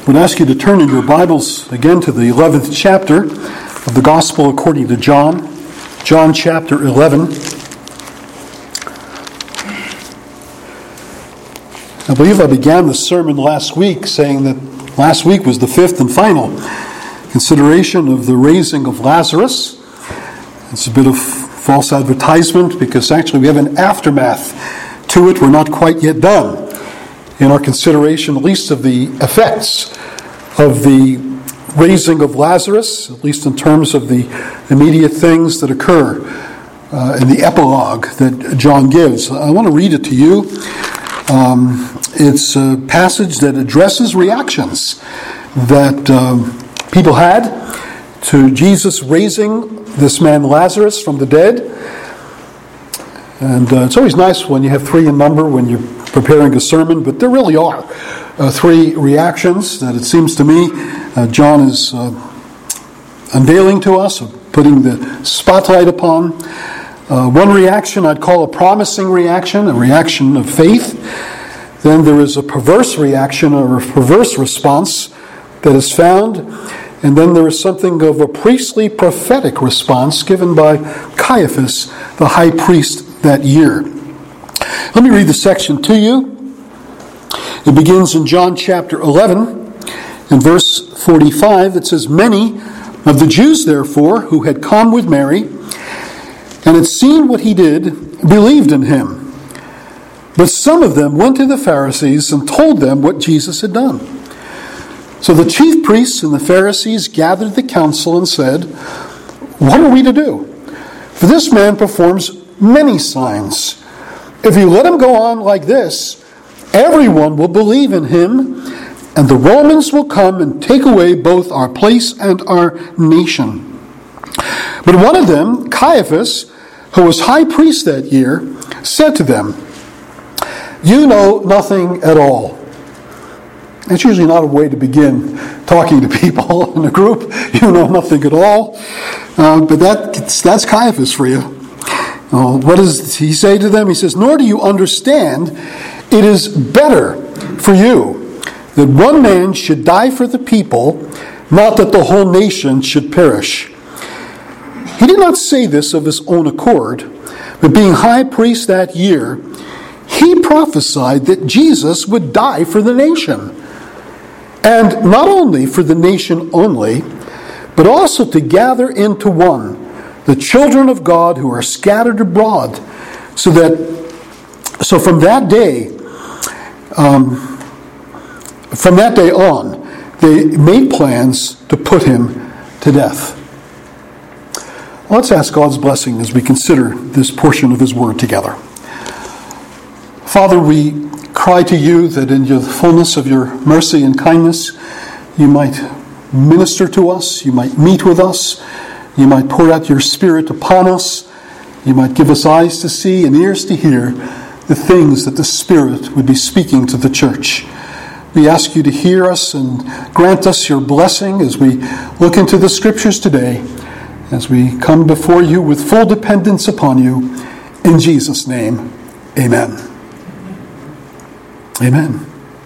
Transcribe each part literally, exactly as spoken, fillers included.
I would ask you to turn in your Bibles again to the eleventh chapter of the Gospel according to John, John chapter eleven. I believe I began the sermon last week saying that last week was the fifth and final consideration of the raising of Lazarus. It's a bit of false advertisement because actually we have an aftermath to it. We're not quite yet done in our consideration, at least of the effects of the raising of Lazarus, at least in terms of the immediate things that occur uh, in the epilogue that John gives. I want to read it to you. Um, it's a passage that addresses reactions that um, people had to Jesus raising this man Lazarus from the dead. And uh, it's always nice when you have three in number when you're preparing a sermon, but there really are uh, three reactions that it seems to me uh, John is uh, unveiling to us, or putting the spotlight upon. Uh, one reaction I'd call a promising reaction, a reaction of faith. Then there is a perverse reaction or a perverse response that is found. And then there is something of a priestly prophetic response given by Caiaphas, the high priest that year. Let me read the section to you. It begins in John chapter eleven, in verse forty-five. It says, "Many of the Jews, therefore, who had come with Mary and had seen what he did, believed in him. But some of them went to the Pharisees and told them what Jesus had done. So the chief priests and the Pharisees gathered the council and said, 'What are we to do? For this man performs many signs. If you let him go on like this, everyone will believe in him, and the Romans will come and take away both our place and our nation.' But one of them, Caiaphas, who was high priest that year, said to them, 'You know nothing at all.'" That's usually not a way to begin talking to people in a group. You know nothing at all. Uh, but that, that's Caiaphas for you. Uh, what does he say to them? He says, "Nor do you understand, it is better for you that one man should die for the people, not that the whole nation should perish." He did not say this of his own accord, but being high priest that year, he prophesied that Jesus would die for the nation. And not only for the nation only, but also to gather into one the children of God who are scattered abroad, so that so from that day, um, from that day on, they made plans to put him to death. Let's ask God's blessing as we consider this portion of his word together. Father, we cry to you that in the fullness of your mercy and kindness, you might minister to us, you might meet with us, you might pour out your Spirit upon us, you might give us eyes to see and ears to hear the things that the Spirit would be speaking to the church. We ask you to hear us and grant us your blessing as we look into the Scriptures today, as we come before you with full dependence upon you. In Jesus' name, amen. Amen.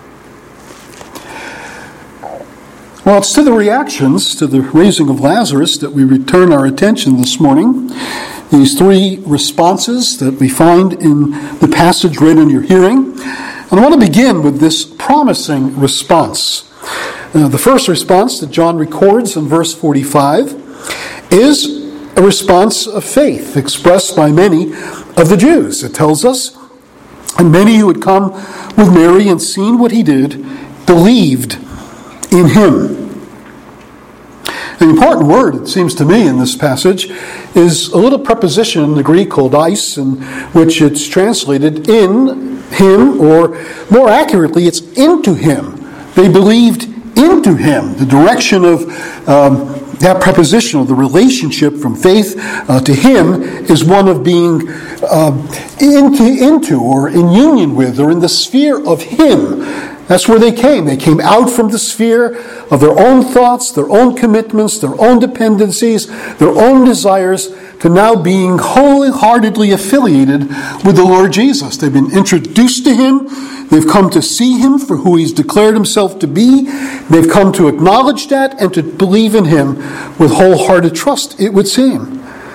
Well, it's to the reactions to the raising of Lazarus that we return our attention this morning. These three responses that we find in the passage read in your hearing. And I want to begin with this promising response. Uh, the first response that John records in verse forty-five is a response of faith expressed by many of the Jews. It tells us, "And many who had come with Mary and seen what he did, believed in him." An important word, it seems to me, in this passage is a little preposition in the Greek called eis, in which it's translated in him, or more accurately, it's into him. They believed into him. The direction of um, that preposition, of the relationship from faith uh, to him, is one of being uh, into, into, or in union with, or in the sphere of him. That's where they came. They came out from the sphere of their own thoughts, their own commitments, their own dependencies, their own desires, to now being wholeheartedly affiliated with the Lord Jesus. They've been introduced to him. They've come to see him for who he's declared himself to be. They've come to acknowledge that and to believe in him with wholehearted trust, it would seem.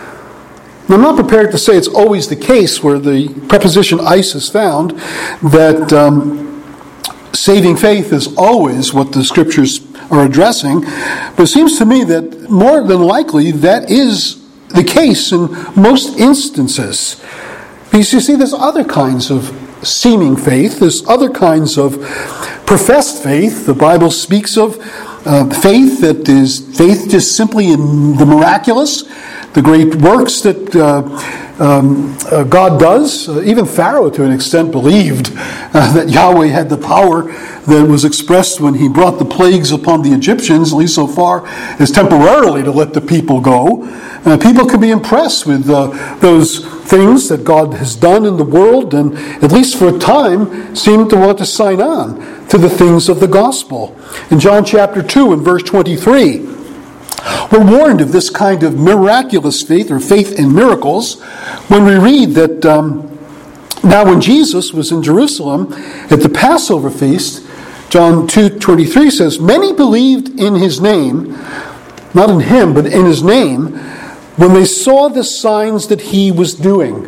I'm not prepared to say it's always the case where the preposition "eis" is found, that um, saving faith is always what the Scriptures are addressing, but it seems to me that more than likely that is the case in most instances. Because you see, there's other kinds of seeming faith, there's other kinds of professed faith. The Bible speaks of uh, faith that is faith just simply in the miraculous, the great works that uh, um, uh, God does. Uh, even Pharaoh, to an extent, believed uh, that Yahweh had the power that was expressed when he brought the plagues upon the Egyptians, at least so far as temporarily to let the people go. Uh, people can be impressed with uh, those things that God has done in the world, and at least for a time seem to want to sign on to the things of the gospel. In John chapter two and verse twenty-three, we're warned of this kind of miraculous faith, or faith in miracles, when we read that um, now when Jesus was in Jerusalem at the Passover feast, John two twenty-three says, "Many believed in his name," not in him, but in his name, "when they saw the signs that he was doing.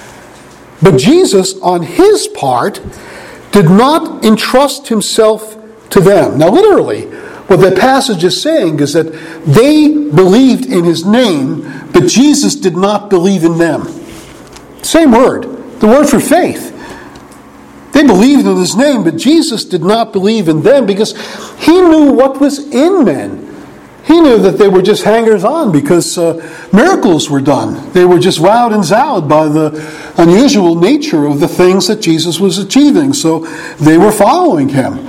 But Jesus, on his part, did not entrust himself to them." Now, literally, what that passage is saying is that they believed in his name, but Jesus did not believe in them. Same word, the word for faith. They believed in his name, but Jesus did not believe in them because he knew what was in men. He knew that they were just hangers-on because uh, miracles were done. They were just wowed and zowed by the unusual nature of the things that Jesus was achieving. So they were following him.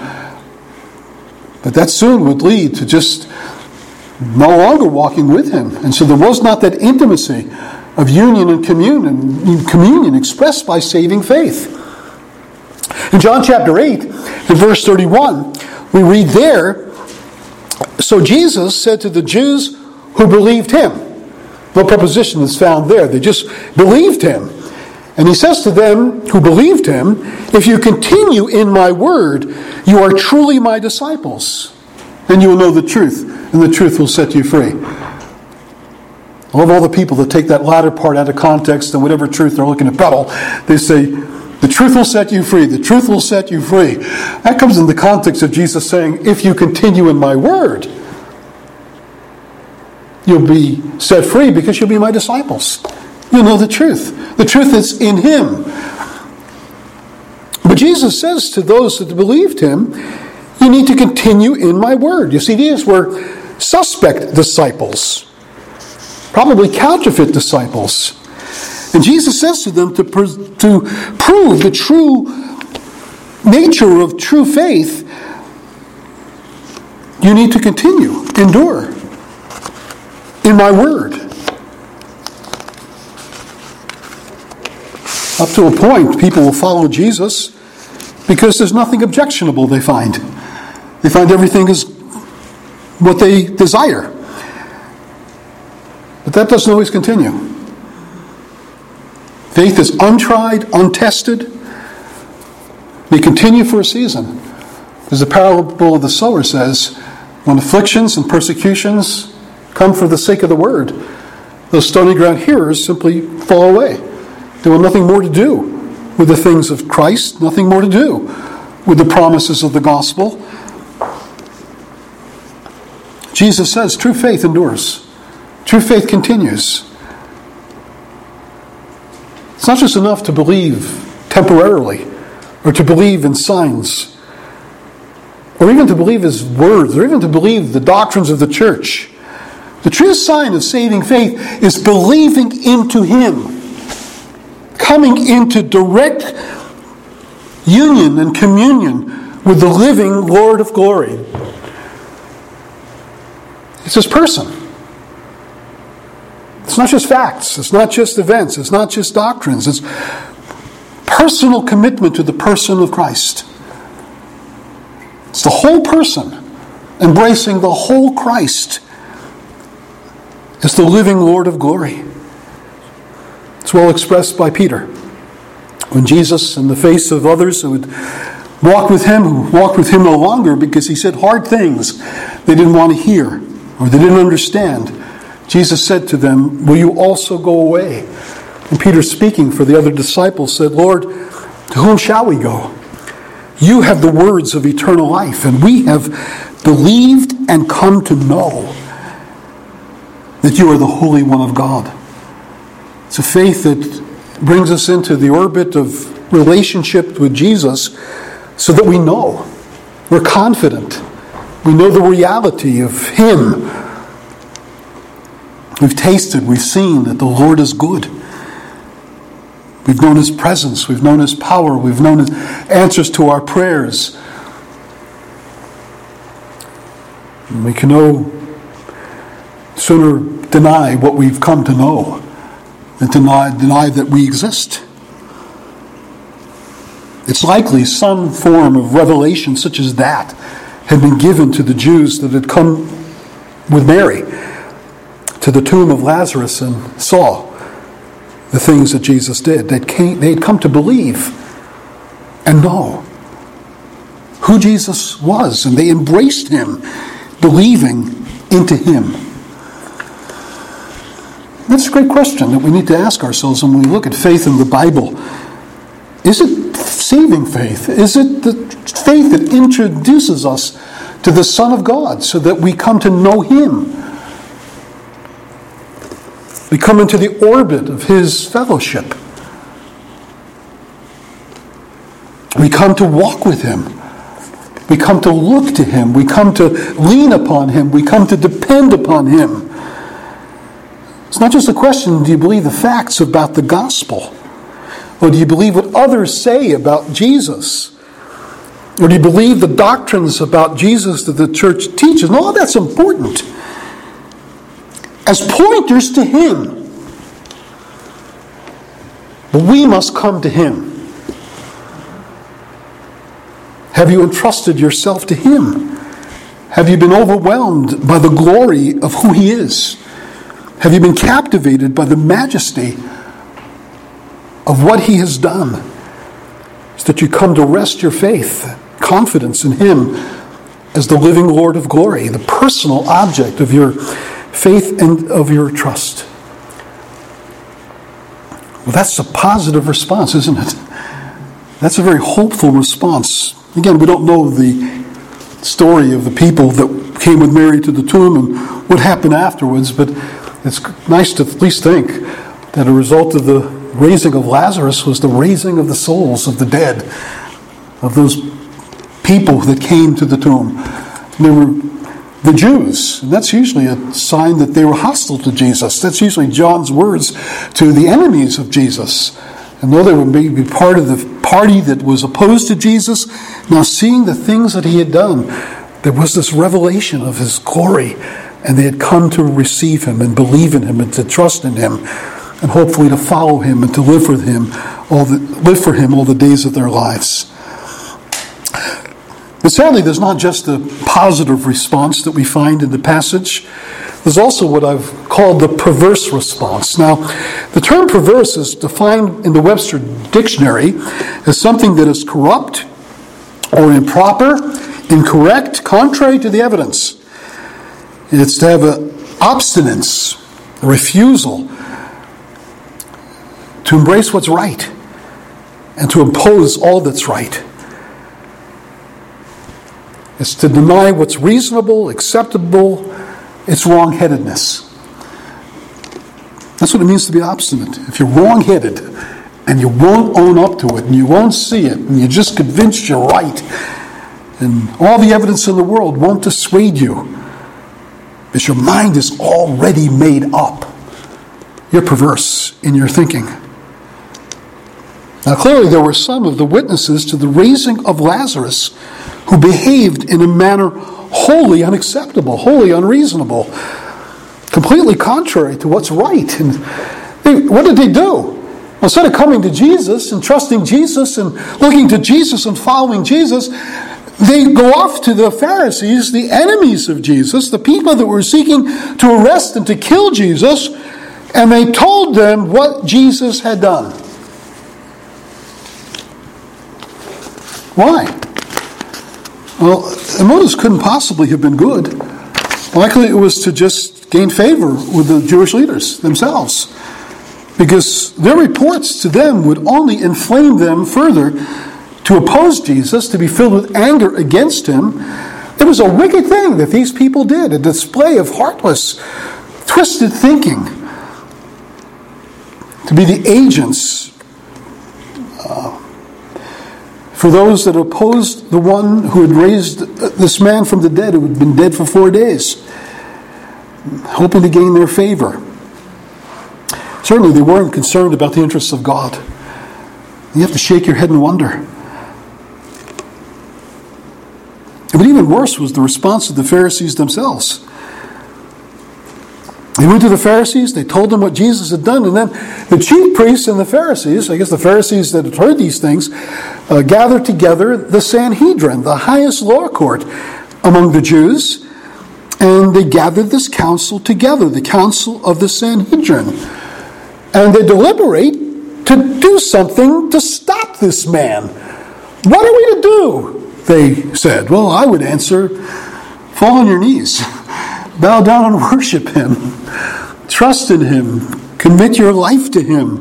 But that soon would lead to just no longer walking with him. And so there was not that intimacy of union and communion, communion expressed by saving faith. In John chapter eight, in verse thirty-one, we read there, "So Jesus said to the Jews who believed him," no preposition is found there, they just believed him. And he says to them who believed him, "If you continue in my word, you are truly my disciples. Then you will know the truth, and the truth will set you free." I love all the people that take that latter part out of context and whatever truth they're looking to peddle. They say, "The truth will set you free. The truth will set you free." That comes in the context of Jesus saying, if you continue in my word, you'll be set free because you'll be my disciples. You'll know the truth. The truth is in him. But Jesus says to those that believed him, you need to continue in my word. You see, these were suspect disciples, probably counterfeit disciples. And Jesus says to them to, pr- to prove the true nature of true faith, you need to continue, endure in my word. Up to a point, people will follow Jesus because there's nothing objectionable they find. They find everything is what they desire. But that doesn't always continue. Faith is untried, untested. They continue for a season. As the parable of the sower says, when afflictions and persecutions come for the sake of the word, those stony ground hearers simply fall away. They want nothing more to do with the things of Christ, nothing more to do with the promises of the gospel. Jesus says true faith endures. True faith continues. It's not just enough to believe temporarily, or to believe in signs, or even to believe his words, or even to believe the doctrines of the church. The true sign of saving faith is believing into him, coming into direct union and communion with the living Lord of glory. It's his person. It's not just facts. It's not just events. It's not just doctrines. It's personal commitment to the person of Christ. It's the whole person, embracing the whole Christ as the living Lord of glory. It's well expressed by Peter. When Jesus, in the face of others who would walked with him, who walked with him no longer because he said hard things they didn't want to hear or they didn't understand. Jesus said to them, will you also go away? And Peter, speaking for the other disciples, said, Lord, to whom shall we go? You have the words of eternal life, and we have believed and come to know that you are the Holy One of God. It's a faith that brings us into the orbit of relationship with Jesus so that we know. We're confident. We know the reality of Him. We've tasted, we've seen that the Lord is good. We've known His presence, we've known His power, we've known His answers to our prayers. And we can no sooner deny what we've come to know than deny, deny that we exist. It's likely some form of revelation such as that had been given to the Jews that had come with Mary to the tomb of Lazarus and saw the things that Jesus did. They came, they had come to believe and know who Jesus was, and they embraced Him, believing into Him. That's a great question that we need to ask ourselves when we look at faith in the Bible. Is it saving faith? Is it the faith that introduces us to the Son of God so that we come to know Him? We come into the orbit of His fellowship. We come to walk with Him. We come to look to Him. We come to lean upon Him. We come to depend upon Him. It's not just a question, do you believe the facts about the gospel? Or do you believe what others say about Jesus? Or do you believe the doctrines about Jesus that the church teaches? And all that's important as pointers to Him. But we must come to Him. Have you entrusted yourself to Him? Have you been overwhelmed by the glory of who He is? Have you been captivated by the majesty of what He has done? So that you come to rest your faith, confidence in Him as the living Lord of glory, the personal object of your faith and of your trust. Well, that's a positive response, isn't it? That's a very hopeful response. Again, we don't know the story of the people that came with Mary to the tomb and what happened afterwards, but it's nice to at least think that a result of the raising of Lazarus was the raising of the souls of the dead, of those people that came to the tomb. They were the Jews, and that's usually a sign that they were hostile to Jesus. That's usually John's words to the enemies of Jesus. And though they would be part of the party that was opposed to Jesus, now seeing the things that He had done, there was this revelation of His glory. And they had come to receive Him and believe in Him and to trust in Him and hopefully to follow Him and to live for Him all the, live for Him all the days of their lives. But sadly, there's not just a positive response that we find in the passage. There's also what I've called the perverse response. Now, the term perverse is defined in the Webster Dictionary as something that is corrupt or improper, incorrect, contrary to the evidence. It's to have an obstinance, a refusal to embrace what's right and to impose all that's right. It's to deny what's reasonable, acceptable. It's wrong-headedness. That's what it means to be obstinate. If you're wrong-headed and you won't own up to it and you won't see it and you're just convinced you're right and all the evidence in the world won't dissuade you, because your mind is already made up. You're perverse in your thinking. Now, clearly there were some of the witnesses to the raising of Lazarus who behaved in a manner wholly unacceptable, wholly unreasonable, completely contrary to what's right. And they, what did they do? Instead of coming to Jesus and trusting Jesus and looking to Jesus and following Jesus, they go off to the Pharisees, the enemies of Jesus, the people that were seeking to arrest and to kill Jesus, and they told them what Jesus had done. Why? Well, the motives couldn't possibly have been good. Likely it was to just gain favor with the Jewish leaders themselves, because their reports to them would only inflame them further to oppose Jesus, to be filled with anger against him. It was a wicked thing that these people did, a display of heartless, twisted thinking, to be the agents uh, for those that opposed the one who had raised this man from the dead, who had been dead for four days, hoping to gain their favor. Certainly they weren't concerned about the interests of God. You have to shake your head and wonder. But even worse was the response of the Pharisees themselves. They went to the Pharisees, they told them what Jesus had done, and then the chief priests and the Pharisees, I guess the Pharisees that had heard these things, uh, gathered together the Sanhedrin, the highest law court among the Jews, and they gathered this council together, the council of the Sanhedrin. And they deliberate to do something to stop this man. What are we to do? They said. Well, I would answer, fall on your knees. Bow down and worship him. Trust in him. Commit your life to him.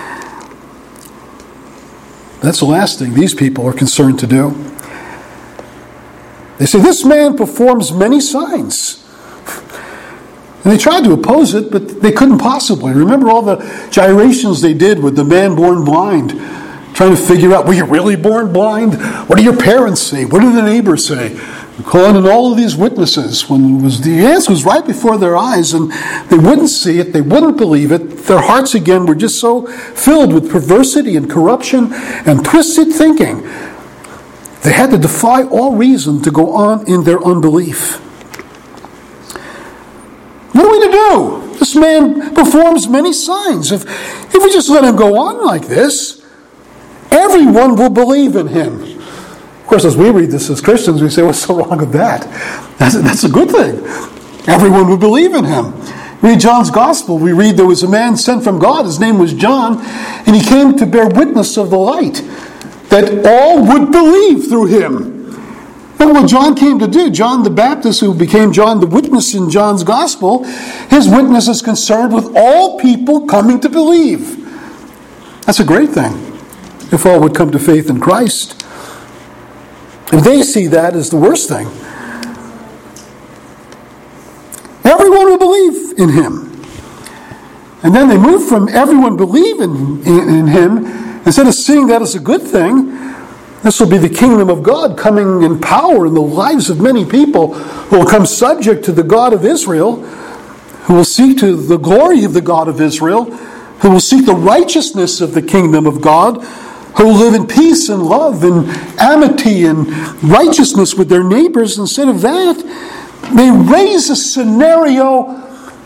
That's the last thing these people are concerned to do. They say, this man performs many signs. And they tried to oppose it, but they couldn't possibly. Remember all the gyrations they did with the man born blind, trying to figure out, were you really born blind? What do your parents say? What do the neighbors say? Calling in all of these witnesses when it was, the answer was right before their eyes, and they wouldn't see it, they wouldn't believe it. Their hearts again were just so filled with perversity and corruption and twisted thinking. They had to defy all reason to go on in their unbelief. What are we to do? This man performs many signs. If, if we just let him go on like this, everyone will believe in him. Of course, as we read this as Christians, we say, what's so wrong with that? That's, that's a good thing. Everyone would believe in him. Read John's Gospel. We read there was a man sent from God. His name was John. And he came to bear witness of the light, that all would believe through him. Look what John came to do. John the Baptist, who became John the witness in John's Gospel, his witness is concerned with all people coming to believe. That's a great thing, if all would come to faith in Christ. And they see that as the worst thing. Everyone will believe in him. And then they move from everyone believing in, in him, instead of seeing that as a good thing, this will be the kingdom of God coming in power in the lives of many people who will come subject to the God of Israel, who will seek to the glory of the God of Israel, who will seek the righteousness of the kingdom of God, who will live in peace and love and amity and righteousness with their neighbors. Instead of that, they raise a scenario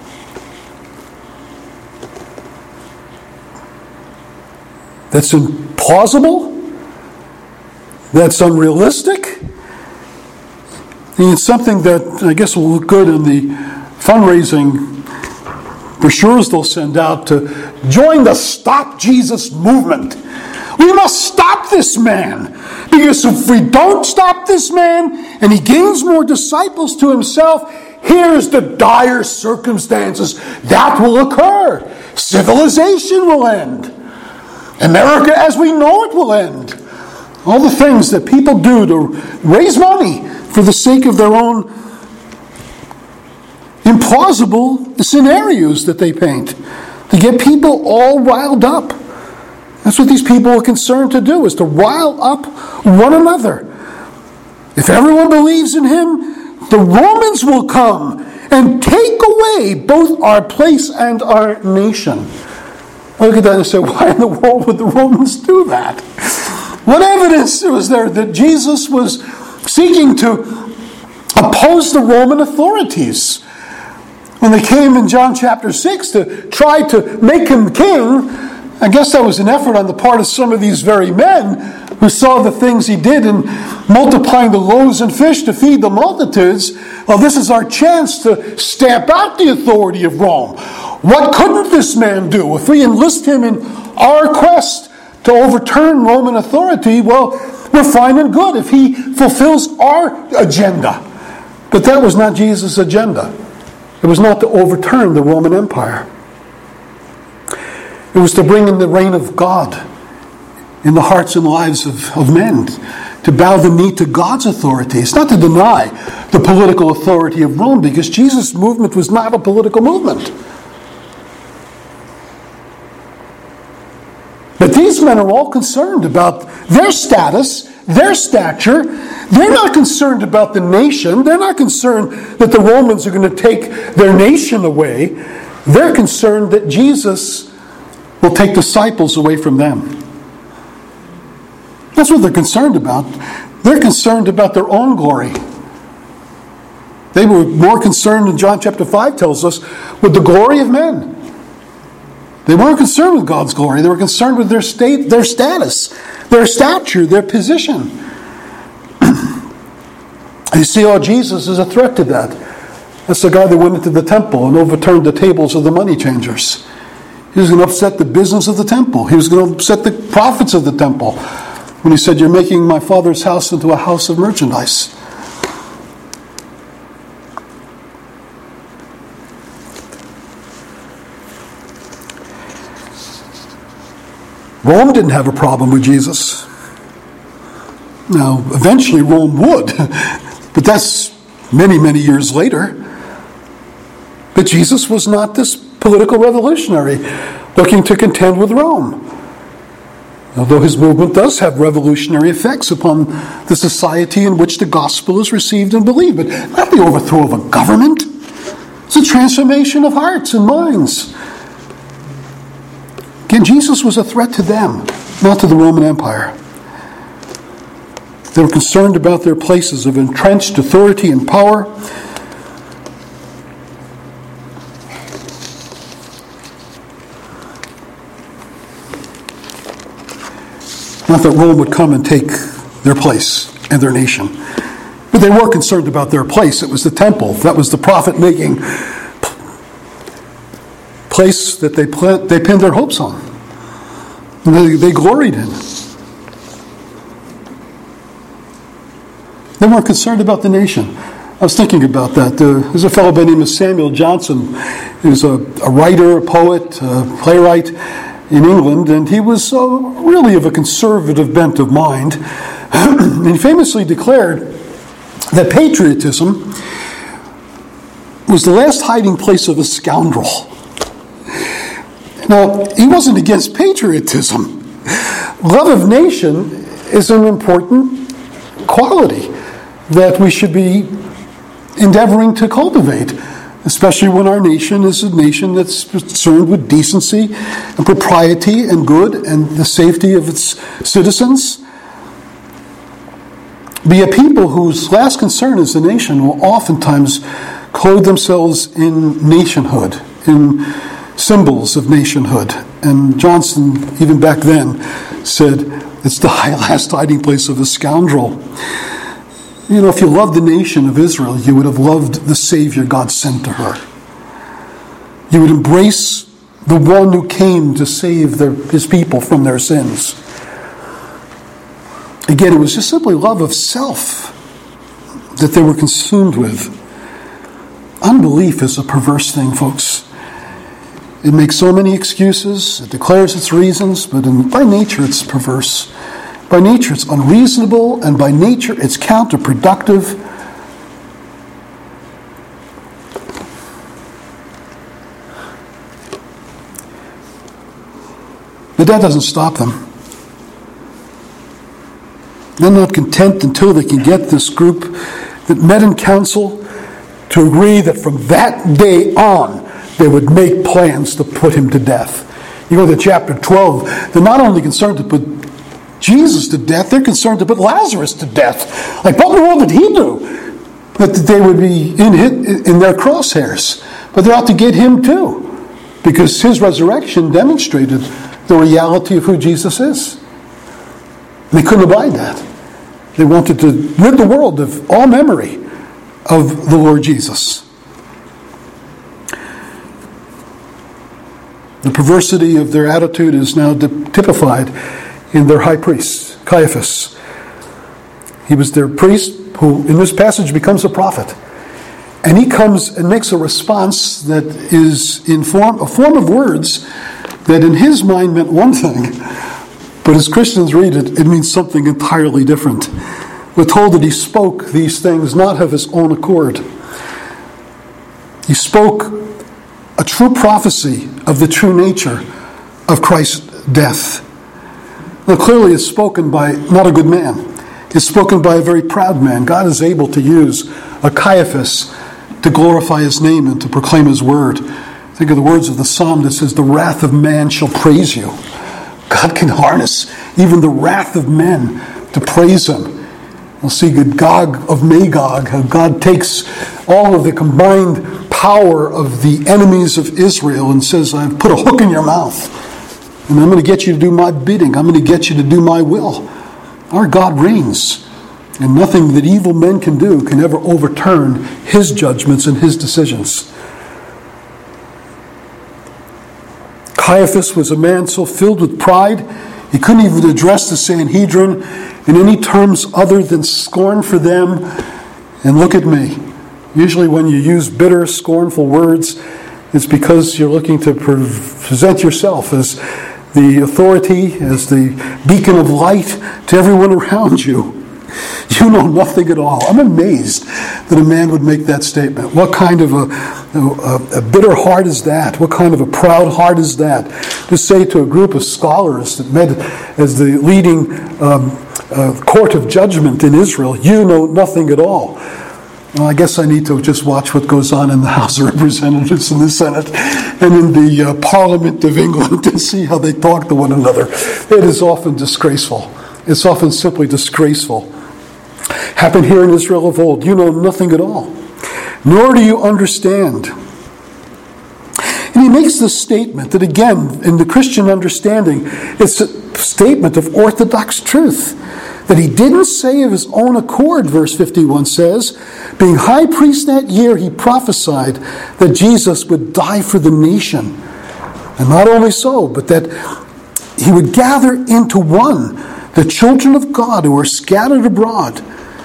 that's implausible, that's unrealistic, and it's something that I guess will look good in the fundraising brochures they'll send out to join the Stop Jesus movement. We must stop this man, because if we don't stop this man and he gains more disciples to himself, here's the dire circumstances that will occur. Civilization will end. America as we know it will end. All the things that people do to raise money for the sake of their own implausible scenarios that they paint, to get people all riled up. That's what these people are concerned to do, is to rile up one another. If everyone believes in him, the Romans will come and take away both our place and our nation. Look at that and say, why in the world would the Romans do that? What evidence was there that Jesus was seeking to oppose the Roman authorities? When they came in John chapter six to try to make him king, I guess that was an effort on the part of some of these very men who saw the things he did in multiplying the loaves and fish to feed the multitudes. Well, this is our chance to stamp out the authority of Rome. What couldn't this man do? If we enlist him in our quest to overturn Roman authority, well, we're fine and good if he fulfills our agenda. But that was not Jesus' agenda. It was not to overturn the Roman Empire. It was to bring in the reign of God in the hearts and lives of, of men, to bow the knee to God's authority. It's not to deny the political authority of Rome, because Jesus' movement was not a political movement. But these men are all concerned about their status, their stature. They're not concerned about the nation. They're not concerned that the Romans are going to take their nation away. They're concerned that Jesus will take disciples away from them. That's what they're concerned about. They're concerned about their own glory. They were more concerned, in John chapter five tells us, with the glory of men. They weren't concerned with God's glory. They were concerned with their state, their status, their stature, their position. You see how Jesus is a threat to that. That's the guy that went into the temple and overturned the tables of the money changers. He was going to upset the business of the temple. He was going to upset the prophets of the temple when he said, "You're making my Father's house into a house of merchandise." Rome didn't have a problem with Jesus. Now, eventually Rome would, but that's many, many years later. But Jesus was not this political revolutionary looking to contend with Rome. Although his movement does have revolutionary effects upon the society in which the gospel is received and believed, but not the overthrow of a government. It's a transformation of hearts and minds. Again, Jesus was a threat to them, not to the Roman Empire. They were concerned about their places of entrenched authority and power. Not that Rome would come and take their place and their nation. But they were concerned about their place. It was the temple. That was the profit-making place that they pl- they pinned their hopes on. And they, they gloried in. They weren't concerned about the nation. I was thinking about that. Uh, there's a fellow by the name of Samuel Johnson. He was a, a writer, a poet, a playwright in England, and he was uh, really of a conservative bent of mind. And he famously declared that patriotism was the last hiding place of a scoundrel. Now, he wasn't against patriotism. Love of nation is an important quality that we should be endeavoring to cultivate, especially when our nation is a nation that's concerned with decency and propriety and good and the safety of its citizens. Be a people whose last concern is the nation will oftentimes clothe themselves in nationhood, in symbols of nationhood. And Johnson, even back then, said it's the last hiding place of a scoundrel. You know, if you loved the nation of Israel, you would have loved the Savior God sent to her. You would embrace the one who came to save their, his people from their sins. Again, it was just simply love of self that they were consumed with. Unbelief is a perverse thing, folks. It makes so many excuses, it declares its reasons, but in, by nature it's perverse. By nature it's unreasonable, and by nature it's counterproductive. But that doesn't stop them. They're not content until they can get this group that met in council to agree that from that day on, they would make plans to put him to death. You go to chapter twelve, they're not only concerned to put Jesus to death, they're concerned to put Lazarus to death. Like, what in the world did he do? That they would be in, in their crosshairs. But they're out to get him too, because his resurrection demonstrated the reality of who Jesus is. They couldn't abide that. They wanted to rid the world of all memory of the Lord Jesus. The perversity of their attitude is now typified in their high priest, Caiaphas, He was their priest who, in this passage, becomes a prophet. And he comes and makes a response that is in form, a form of words that in his mind meant one thing, but as Christians read it, it means something entirely different. We're told that he spoke these things not of his own accord. He spoke a true prophecy of the true nature of Christ's death. Now, clearly it's spoken by not a good man. It's spoken by a very proud man. God is able to use a Caiaphas to glorify his name and to proclaim his word. Think of the words of the psalm that says, "The wrath of man shall praise you." God can harness even the wrath of men to praise him. We'll see Gog of Magog, how God takes all of the combined power of the enemies of Israel and says, "I've put a hook in your mouth, and I'm going to get you to do my bidding. I'm going to get you to do my will." Our God reigns, and nothing that evil men can do can ever overturn his judgments and his decisions. Caiaphas was a man so filled with pride, he couldn't even address the Sanhedrin in any terms other than scorn for them. And look at me. Usually when you use bitter, scornful words, it's because you're looking to present yourself as the authority, as the beacon of light to everyone around you. You know nothing at all. I'm amazed that a man would make that statement. What kind of a, a, a bitter heart is that? What kind of a proud heart is that? To say to a group of scholars that met as the leading um, uh, court of judgment in Israel, "You know nothing at all." Well, I guess I need to just watch what goes on in the House of Representatives and the Senate and in the uh, Parliament of England to see how they talk to one another. It is often disgraceful. It's often simply disgraceful. Happened here in Israel of old. You know nothing at all, nor do you understand. And he makes this statement that, again, in the Christian understanding, it's a statement of orthodox truth. That he didn't say of his own accord, verse fifty-one says, being high priest that year, he prophesied that Jesus would die for the nation. And not only so, but that he would gather into one the children of God who are scattered abroad.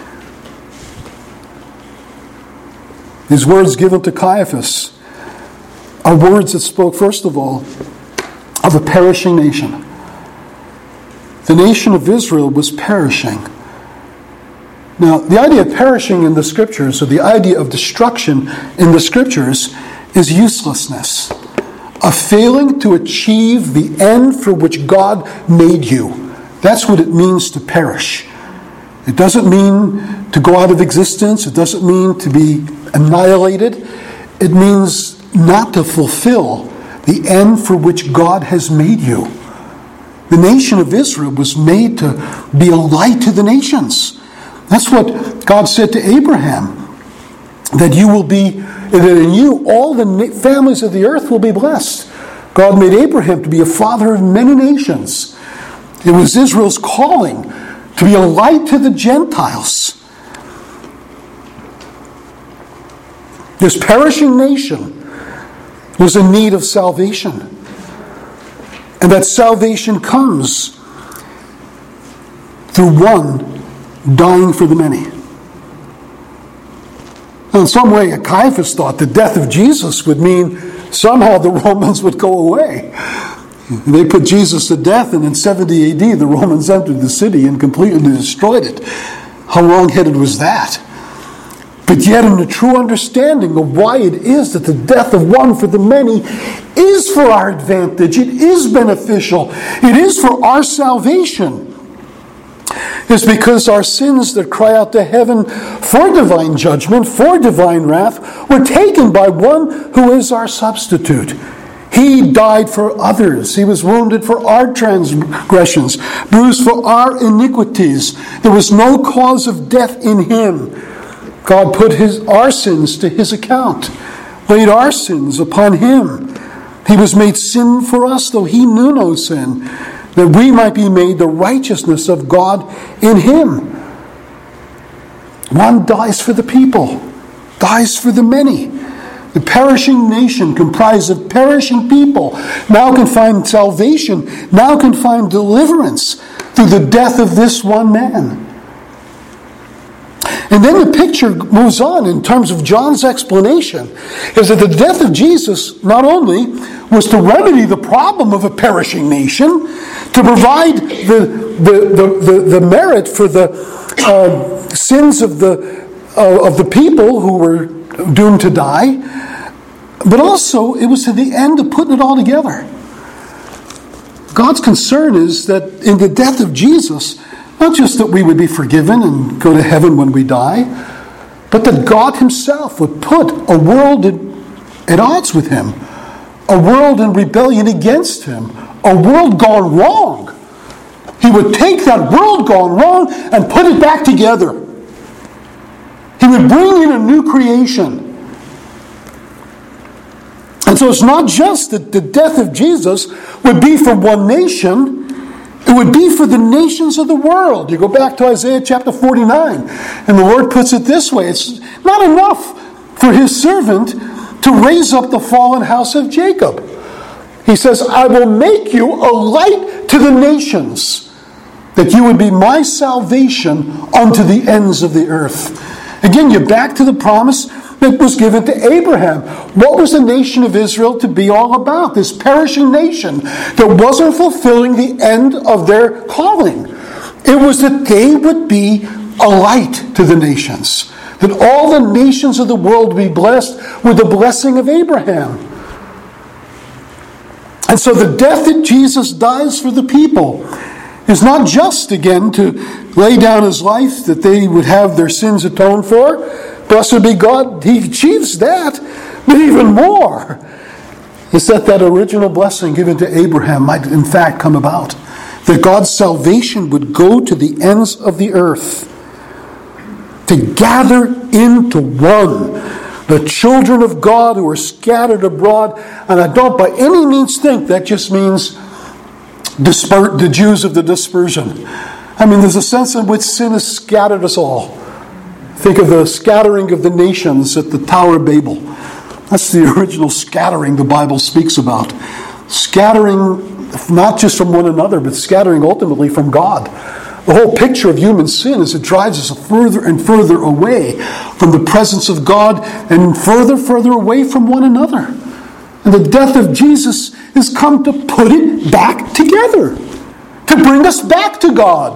These words given to Caiaphas are words that spoke, first of all, of a perishing nation. The nation of Israel was perishing. Now, the idea of perishing in the Scriptures, or the idea of destruction in the Scriptures, is uselessness. A failing to achieve the end for which God made you. That's what it means to perish. It doesn't mean to go out of existence. It doesn't mean to be annihilated. It means not to fulfill the end for which God has made you. The nation of Israel was made to be a light to the nations. That's what God said to Abraham, that you will be, that in you all the families of the earth will be blessed. God made Abraham to be a father of many nations. It was Israel's calling to be a light to the Gentiles. This perishing nation was in need of salvation. And that salvation comes through one dying for the many. Now, in some way, Caiaphas thought the death of Jesus would mean somehow the Romans would go away. They put Jesus to death, and in seventy A D, the Romans entered the city and completely destroyed it. How wrong-headed was that? But yet, in the true understanding of why it is that the death of one for the many is for our advantage, it is beneficial, it is for our salvation, is because our sins that cry out to heaven for divine judgment, for divine wrath, were taken by one who is our substitute. He died for others. He was wounded for our transgressions, bruised for our iniquities. There was no cause of death in him. God put his, our sins to his account, laid our sins upon him. He was made sin for us, though he knew no sin, that we might be made the righteousness of God in him. One dies for the people, dies for the many. The perishing nation comprised of perishing people now can find salvation, now can find deliverance through the death of this one man. And then the picture moves on in terms of John's explanation, is that the death of Jesus not only was to remedy the problem of a perishing nation, to provide the, the, the, the, the merit for the uh, sins of the, uh, of the people who were doomed to die, but also it was to the end of putting it all together. God's concern is that in the death of Jesus, not just that we would be forgiven and go to heaven when we die, but that God himself would put a world at odds with him, a world in rebellion against him, a world gone wrong. He would take that world gone wrong and put it back together. He would bring in a new creation. And so it's not just that the death of Jesus would be for one nation, it would be for the nations of the world. You go back to Isaiah chapter forty-nine, and the Lord puts it this way: it's not enough for his servant to raise up the fallen house of Jacob. He says, I will make you a light to the nations, that you would be my salvation unto the ends of the earth. Again, you're back to the promise that was given to Abraham. What was the nation of Israel to be all about? This perishing nation that wasn't fulfilling the end of their calling. It was that they would be a light to the nations. That all the nations of the world would be blessed with the blessing of Abraham. And so the death that Jesus dies for the people is not just, again, to lay down his life that they would have their sins atoned for. Blessed be God, he achieves that. But even more is that that original blessing given to Abraham might in fact come about. That God's salvation would go to the ends of the earth. To gather into one the children of God who are scattered abroad. And I don't by any means think that just means disper- the Jews of the dispersion. I mean, there's a sense in which sin has scattered us all. Think of the scattering of the nations at the Tower of Babel. That's the original scattering the Bible speaks about. Scattering not just from one another, but scattering ultimately from God. The whole picture of human sin is it drives us further and further away from the presence of God and further, further away from one another. And the death of Jesus has come to put it back together. To bring us back to God.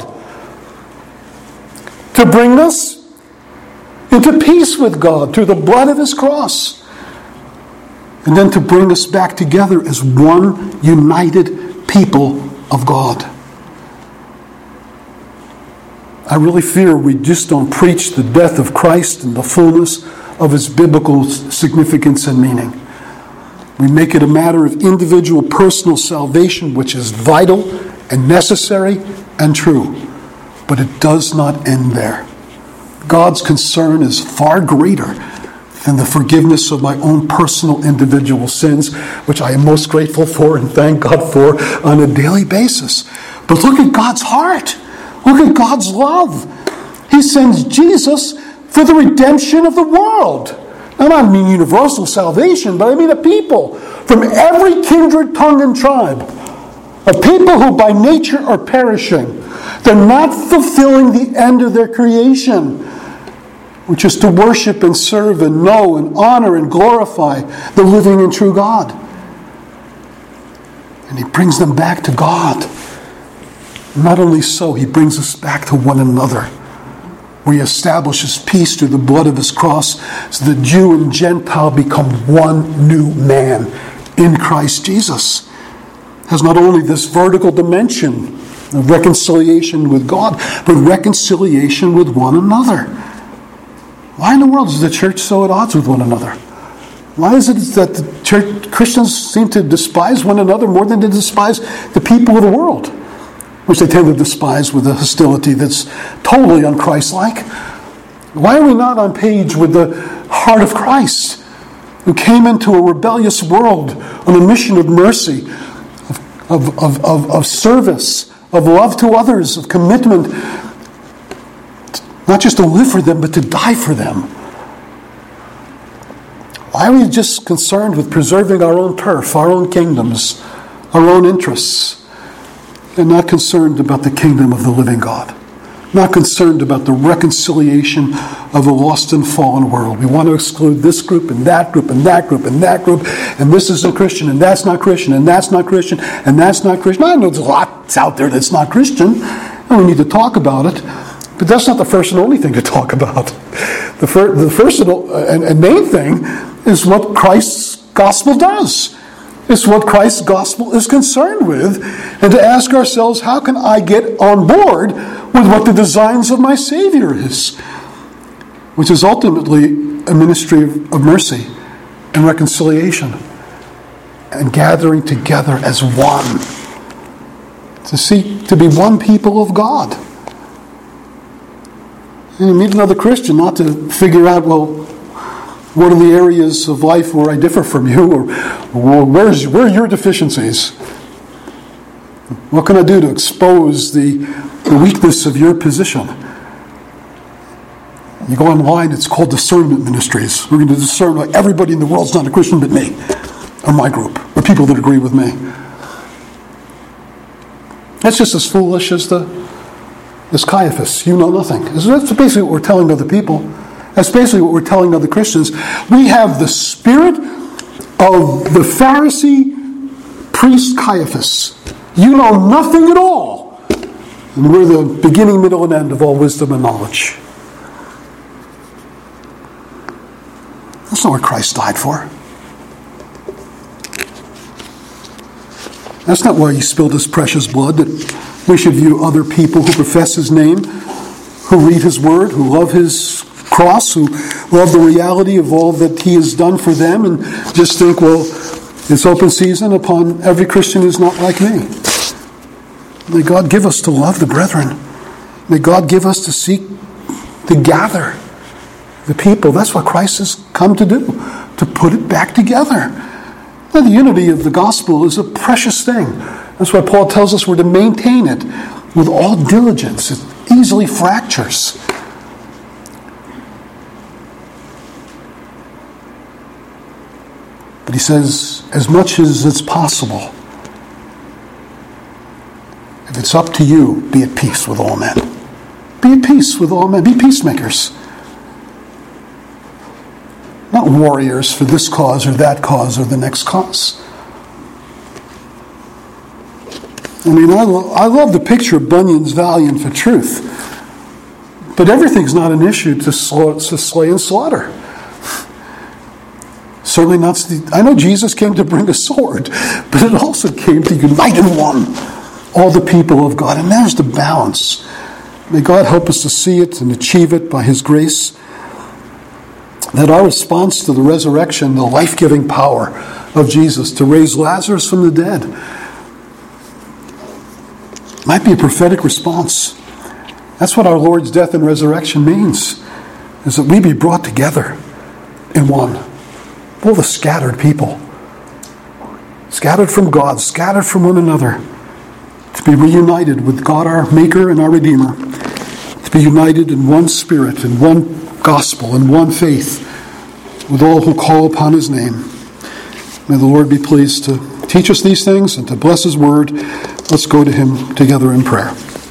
To bring us into peace with God through the blood of his cross. And then to bring us back together as one united people of God. I really fear we just don't preach the death of Christ and the fullness of its biblical significance and meaning. We make it a matter of individual personal salvation, which is vital and necessary and true. But it does not end there. God's concern is far greater than the forgiveness of my own personal individual sins, which I am most grateful for and thank God for on a daily basis. But look at God's heart. Look at God's love. He sends Jesus for the redemption of the world. Now, I don't mean universal salvation, but I mean a people from every kindred, tongue, and tribe. A people who by nature are perishing. They're not fulfilling the end of their creation, which is to worship and serve and know and honor and glorify the living and true God. And he brings them back to God. Not only so, he brings us back to one another, where he establishes peace through the blood of his cross, so the Jew and Gentile become one new man in Christ Jesus. It has not only this vertical dimension of reconciliation with God, but reconciliation with one another. Why in the world is the church so at odds with one another? Why is it that the church Christians seem to despise one another more than they despise the people of the world, which they tend to despise with a hostility that's totally un-Christ-like? Why are we not on page with the heart of Christ, who came into a rebellious world on a mission of mercy, of, of, of, of, of service, of love to others, of commitment, not just to live for them, but to die for them? Why are we just concerned with preserving our own turf, our own kingdoms, our own interests, and not concerned about the kingdom of the living God? not concerned about the reconciliation of a lost and fallen world. We want to exclude this group and that group and that group and that group, and this isn't Christian, and that's not Christian, and that's not Christian, and that's not Christian. I know there's lots out there that's not Christian, and we need to talk about it, but that's not the first and only thing to talk about. The, fir- the first and, and main thing is what Christ's gospel does. It's what Christ's gospel is concerned with, and to ask ourselves, how can I get on board with what the designs of my Savior is? Which is ultimately a ministry of, of mercy and reconciliation and gathering together as one. To seek to be one people of God. And you meet another Christian, not to figure out, well, what are the areas of life where I differ from you, or, or where's, where are your deficiencies? What can I do to expose the, the weakness of your position? You go online, it's called discernment ministries. We're going to discern like everybody in the world's not a Christian but me, or my group, or people that agree with me. That's just as foolish as the as Caiaphas. You know nothing. That's basically what we're telling other people. That's basically what we're telling other Christians. We have the spirit of the Pharisee priest Caiaphas. You know nothing at all. And we're the beginning, middle, and end of all wisdom and knowledge. That's not what Christ died for. That's not why he spilled his precious blood, that we should view other people who profess his name, who read his word, who love his cross, who love the reality of all that he has done for them, and just think, well, it's open season upon every Christian who's not like me. May God give us to love the brethren. May God give us to seek to gather the people. That's what Christ has come to do, to put it back together. Now, the unity of the gospel is a precious thing. That's why Paul tells us we're to maintain it with all diligence. It easily fractures. But he says, as much as it's possible, if it's up to you, be at peace with all men. Be at peace with all men. Be peacemakers. Not warriors for this cause or that cause or the next cause. I mean, I, lo- I love the picture of Bunyan's Valiant for Truth. But everything's not an issue to, sla- to slay and slaughter. Certainly not. The, I know Jesus came to bring a sword, but it also came to unite in one all the people of God. And there's the balance. May God help us to see it and achieve it by his grace. That our response to the resurrection, the life-giving power of Jesus to raise Lazarus from the dead, might be a prophetic response. That's what our Lord's death and resurrection means, is that we be brought together in one. All the scattered people, scattered from God, scattered from one another, to be reunited with God our Maker and our Redeemer, to be united in one spirit, in one gospel, in one faith, with all who call upon his name. May the Lord be pleased to teach us these things and to bless his word. Let's go to him together in prayer.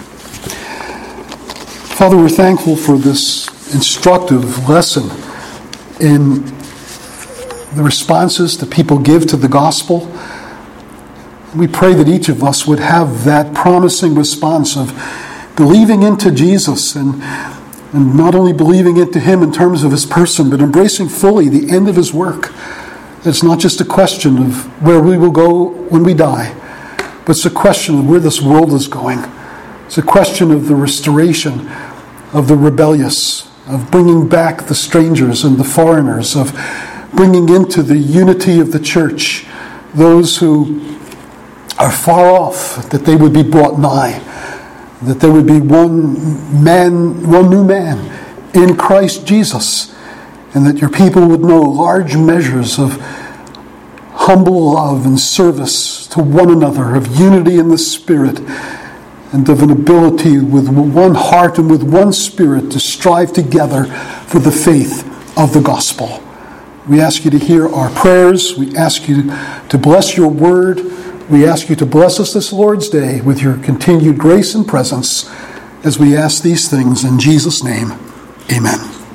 Father, we're thankful for this instructive lesson in the responses that people give to the gospel. We pray that each of us would have that promising response of believing into Jesus and, and not only believing into him in terms of his person, but embracing fully the end of his work. It's not just a question of where we will go when we die, but it's a question of where this world is going. It's a question of the restoration of the rebellious, of bringing back the strangers and the foreigners, of bringing into the unity of the church those who are far off, that they would be brought nigh, that there would be one man, one new man in Christ Jesus, and that your people would know large measures of humble love and service to one another, of unity in the Spirit, and of an ability with one heart and with one spirit to strive together for the faith of the gospel. We ask you to hear our prayers. We ask you to bless your word. We ask you to bless us this Lord's Day with your continued grace and presence. as we ask these things in Jesus' name. Amen.